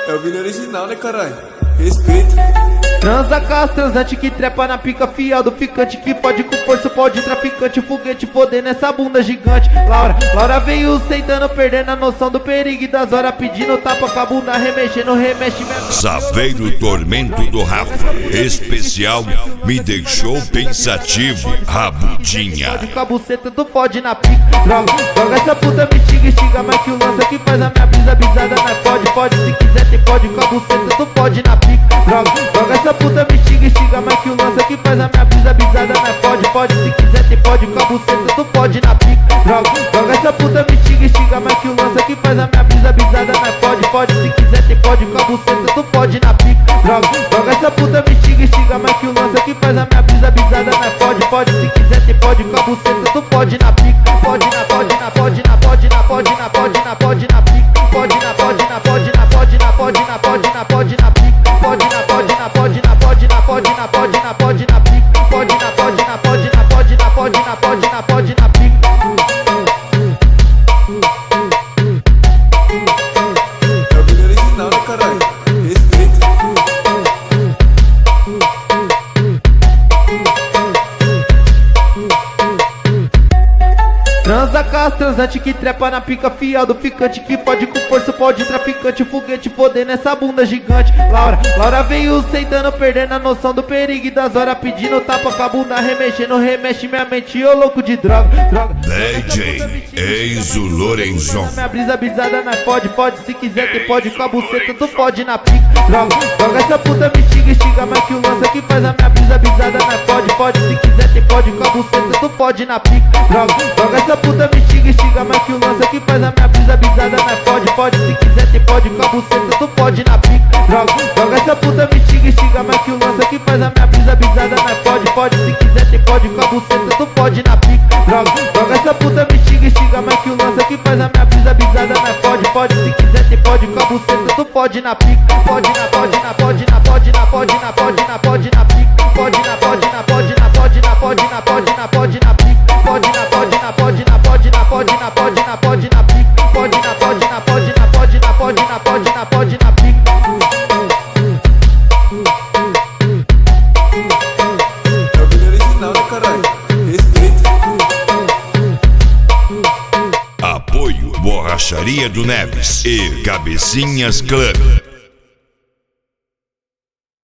É o vídeo original, né, caralho? Respeito. Transa com as transante que trepa na pica, fiel do ficante que pode com força, pode traficante, foguete, poder nessa bunda gigante. Laura veio sentando, perdendo a noção do perigo e das horas, pedindo tapa com a bunda, remexendo, remexe minha... Saveiro Tormento do Rafa, especial, me deixou pensativo, rabudinha. Pode com a buceta, tu pode na pica. Droga essa puta me estiga, mas que o lance que faz a minha brisa bisada, né? Pode, se quiser tem pode com a buceta, tu pode na pica. Droga essa puta me estiga, mas que o lance que faz a minha brisa bisada, né? Pode, se quiser tem pode com a buceta, tu pode na pica. Droga essa puta me estiga, mas que o lance que faz a minha brisa bisada, né? Pode, se quiser tem pode com a buceta, tu pode na pica. Droga essa puta me estiga, mas que o lance que faz a minha brisa bisada, né? Pode, se quiser tem pode com a buceta, tu pode na pica. Pode na pica. Pode na pica. Pode na pica. Pode na pica. Pode na pica. É o vídeo original, né, caralho? Respeito. Transa com as transante que trepa na pica, fiel do ficante que pode com força, pode traficante, foguete, poder nessa bunda gigante. Laura veio sentando, perdendo a noção do perigo e das horas, pedindo tapa com a bunda, remexendo, remexe minha mente, ô louco de droga. DJ Enzo Lorenzon. Minha brisa bisada, né? Pode, se quiser tem pode com a buceta, tu pode na pica. Droga essa puta me estiga, mas que o lance que faz a minha brisa bisada, né? Pode, se quiser tem pode com a buceta, tu pode na pica. Droga essa puta me estiga, mas que o lance que faz a minha brisa bisada, né? Pode, se quiser tem pode com a buceta, tu pode na pica. Droga essa puta me estiga, mas que o lance que faz a minha brisa bisada, né? Pode, se quiser tem pode com a buceta, tu pode na pica. Droga essa puta me estiga, mas que o lance que faz a minha brisa bisada, né? Pode, se quiser tem pode com a buceta, tu pode na pica. Pode na pica. Pode na pica. Pode na pica. Pode na pica. Pode na pica. É o vídeo original, né, caralho? Respeito. Apoio Borracharia do Neves e Cabecinhas Club.